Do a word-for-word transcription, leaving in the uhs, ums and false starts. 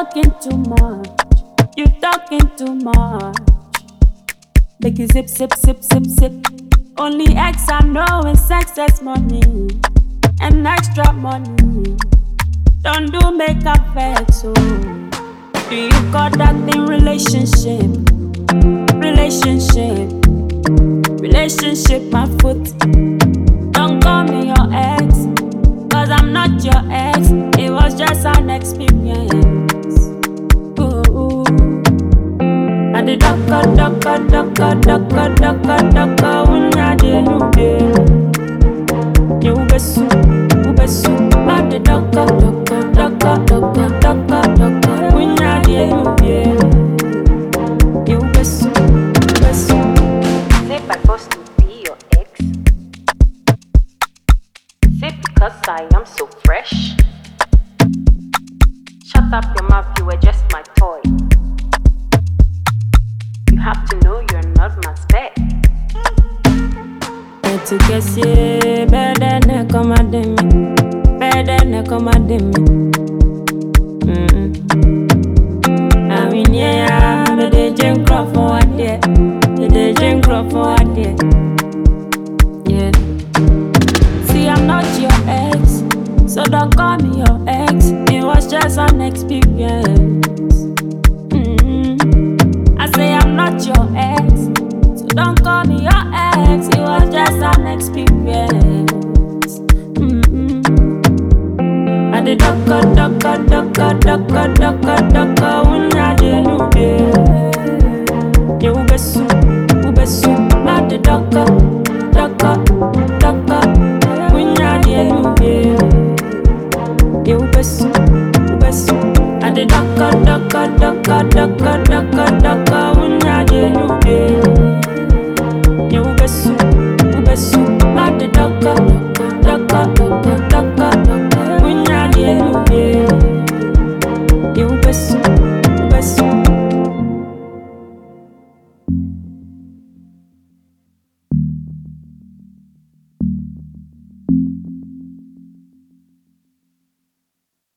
talking too much. You talking too much. Make you zip, zip, zip, zip, zip. Only X I know is excess money and extra money. Don't do makeup vex, so do you call that thing relationship? Relationship, relationship, my foot. Don't call me your ex, cause I'm not your ex. It was just an experience. Ooh. I did ducka, ducka, ducka, ducka, ducka, ducka, unya de nude. You besu, you besu. I did ducka, ducka, ducka, ducka, ducka, ducka, unya de nude. You besu, you besu. Is it by force to be your ex? Is it because I am so fresh? Shut up your mouth, you were just my toy. You have to know you're not my spec. To guess ye better than come at me, better than come at me. I mean, yeah, but they drink crop for what day, they drink crop for what day. Yeah. See, I'm not your ex, so don't call me your ex. It was just an experience. Mm-hmm. I say I'm not your ex, so don't call me your ex. It was just an experience. Mm-hmm. I did ducka, ducka, ducka, ducka, ducka, ducka, unya de nude. You besu, you besu. I did ducka, ducka, ducka, unya de nude. You besu, you besu. I did ducka, ducka, ducka, ducka, ducka, ducka, unya de nude.